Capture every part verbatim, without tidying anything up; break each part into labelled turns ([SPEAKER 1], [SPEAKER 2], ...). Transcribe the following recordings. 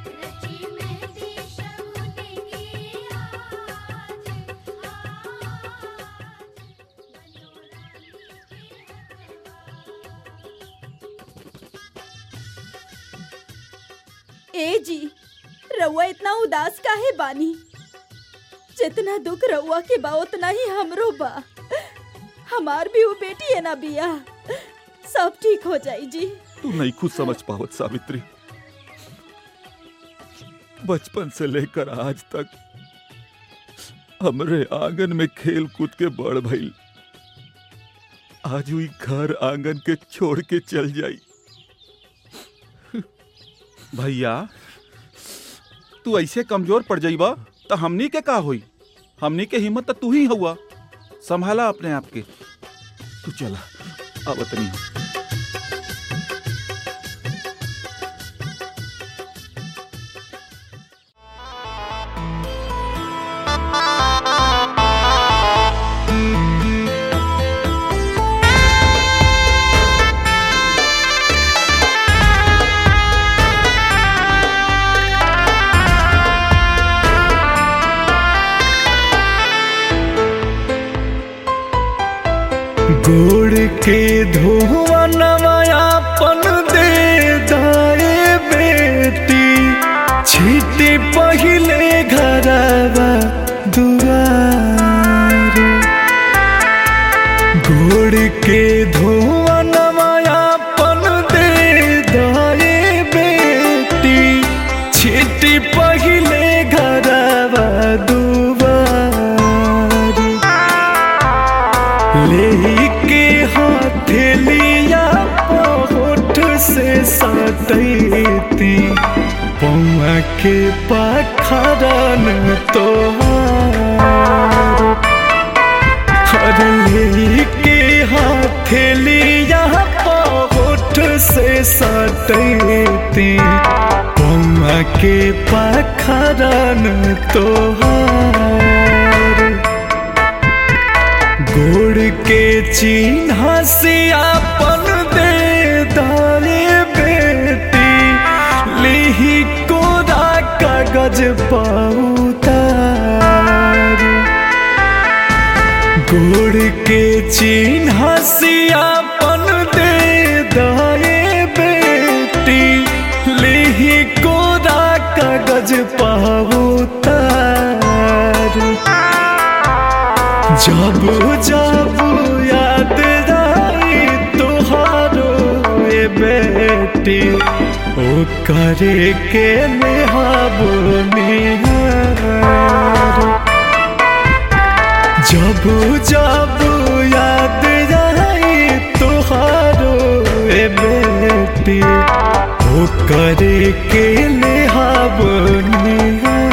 [SPEAKER 1] ए जी, रउआ इतना उदास काहे बानी? जितना दुख रउआ के बा उतना ही हमरो बा। हमार भी वो बेटी है ना बिया, सब ठीक हो जाई जी।
[SPEAKER 2] तू नहीं खुद समझ पावत सावित्री, बचपन से लेकर आज तक हमरे आंगन में खेल कूद के बड़ भइल, आज हुई घर आंगन के छोड़ के चल जाई।
[SPEAKER 3] भैया तू ऐसे कमजोर पड़ जाइबा तो हमनी के का होई? हमनी के हिम्मत तो तू ही हुआ, संभाला अपने आप के।
[SPEAKER 2] तू चला आवत नहीं।
[SPEAKER 4] गोड़ के धुआं नवायापन दे दाए बेटी, छीटी पहिले घरवा दुआर। गोड़ के धुआं नवायापन दे दाए बेटी, छीटी पहिले घरवा दुआर। लेके हथेलिया होठ से सटैती, पौआ के पाखरन तोहार। हर लेके हथेलिया होठ से सटैती, पौआ के पाखरन तोहार। गोड़ के चिन्ह से आपन दे दाए बेटी, लिही कोरा कागज पाउतार। गोड़ के चिन्ह से आपन दे दाए बेटी, लिही कोरा कागज पाउतार। जब जब याद आई तोहारो ए बेटी, ओ करे के नेहाबो निहार। जब जब याद आई तोहारो ए बेटी, ओ करे के नेहाबो निहार।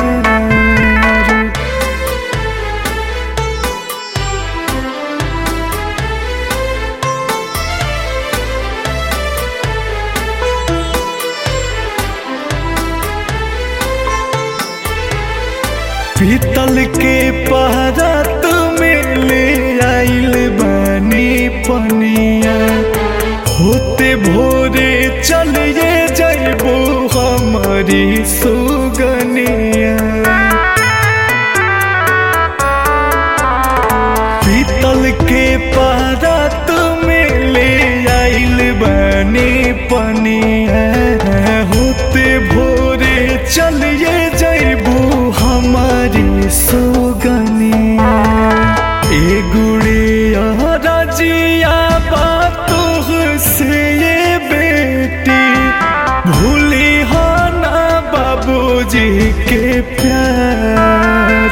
[SPEAKER 4] पीतल के पहरत में ले आइल बानी पनिया, होते भोरे चलिए जइबो हमारी सुगनिया। पीतल के पहरत में ले आइल बानी पनिया, होते भोरे चलिए जइबो हमारी सुगनिया। ए गुड़िया रजिया बातों से ये बेटी, भूली हो ना बाबूजी के प्यार।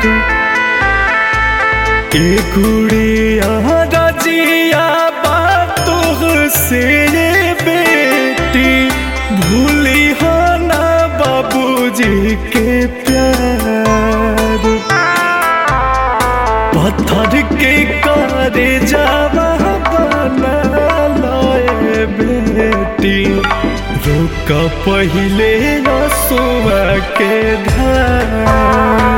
[SPEAKER 4] ए गुड़िया रजिया बातों से ये बेटी, भूली हो ना बाबूजी के प्यार। पत्थर के करे जावा बना लाए बेटी, रोक पहिले आंसुआ के धार।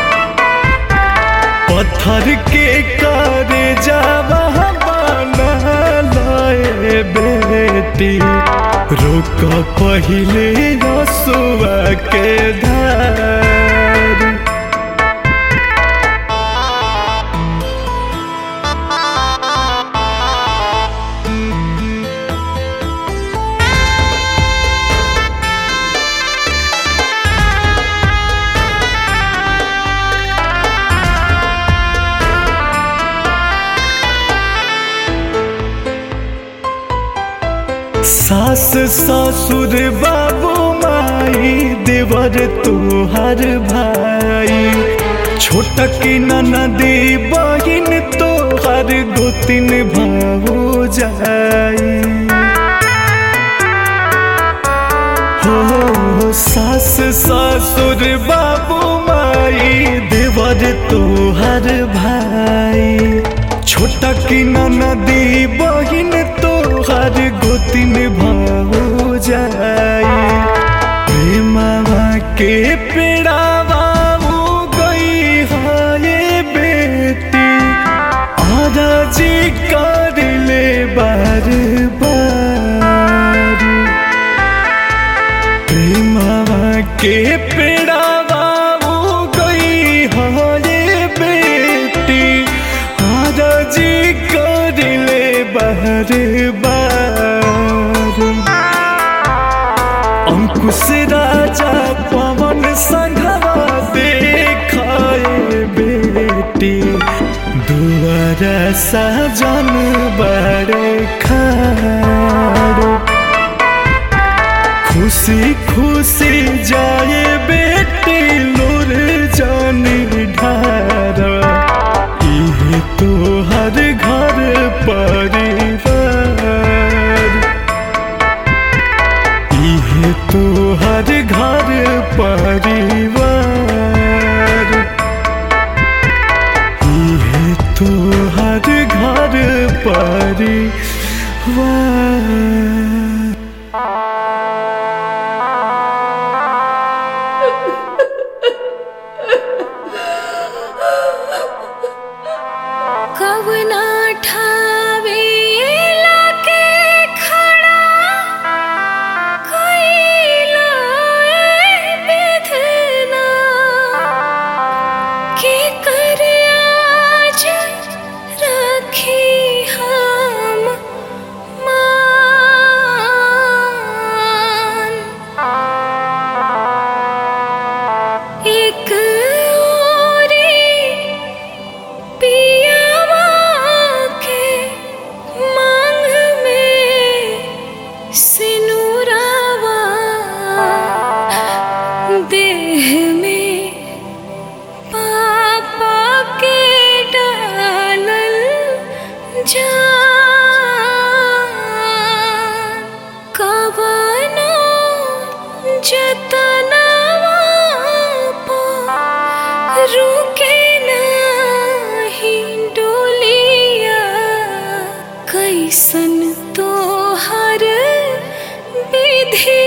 [SPEAKER 4] पत्थर के करे जावा बना लाए बेटी, रो रोक पहिले रसुआ के धार। सास ससुर बाबू माई देवर तोहर भाई, छोटक ननदी बहिन तोहर गोतिन भाऊ जाई। हो सास ससुर बाबू माई देवर तोहर भाई, छोटक ननदी बहिन तोहर गोतिन भाऊ जाई। प्रेमवा के पेड़ावा गई है बेटी, आराजी कर ले बार बार। प्रेमवा के पेड़ावा गई है बेटी, आराजी कर ले बार बार। अंकुश राजा पवन संघवा देखाए बेटी, दुआरा सजन बड़े खार। खुशी खुशी जाए बेटी लोर जानी ढारा, इहे तोहर घर परिवार। इहे तोहर घर परिवार। इहे तोहर घर परिवार।
[SPEAKER 5] कवना ठावे लाके खड़ा कइला ए विधना, के कर आज रखी हम मान। एक देह में पापा के डालल जान, कवनो जतनवा पा रुके नाही डोलिया। कैसन तोहर विधि